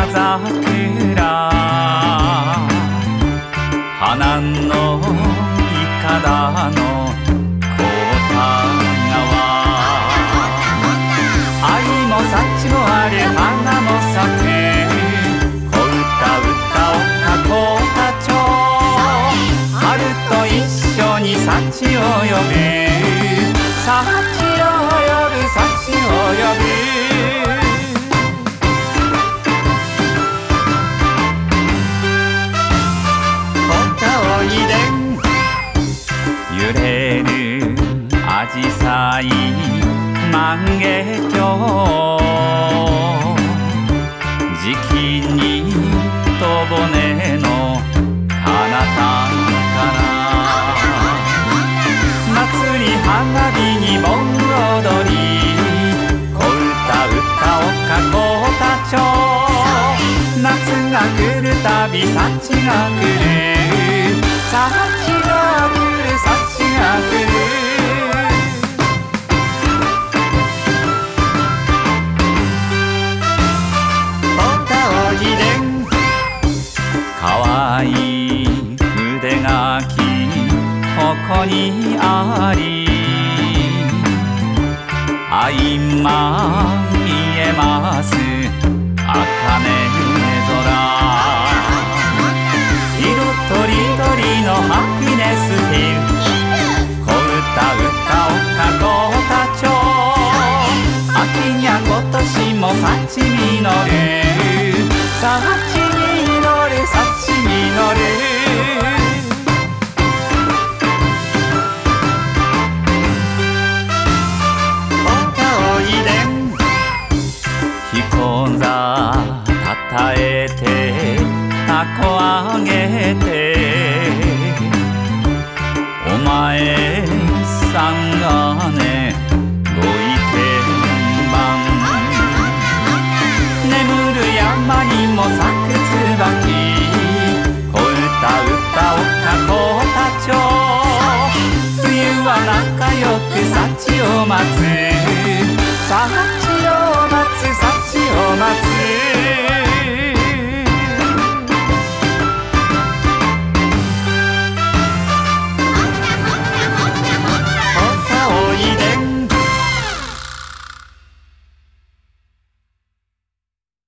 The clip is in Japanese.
桜花のいかだの小田川愛も幸もあれ花も咲く小歌歌おうか小田町春と一緒に幸を呼ぶ幸を呼ぶ幸を呼ぶ揺れるアジサイ万華鏡時期に戸骨の彼方から祭り花火に盆踊り小歌歌おうか小田町夏が来るたび幸が来る幸が来る幸が来るおたおいでんかわいい筆がきここにあり相まみえます茜空色とりどりのハピネスヒル小歌歌おうか小田町秋にゃ今年も幸実る幸実る幸実る彦座たたえてたこあげてお前さんがねご意見番眠る山にも咲く椿小歌歌おうか小田町冬は仲良く幸を待つ幸を待つ幸を待つ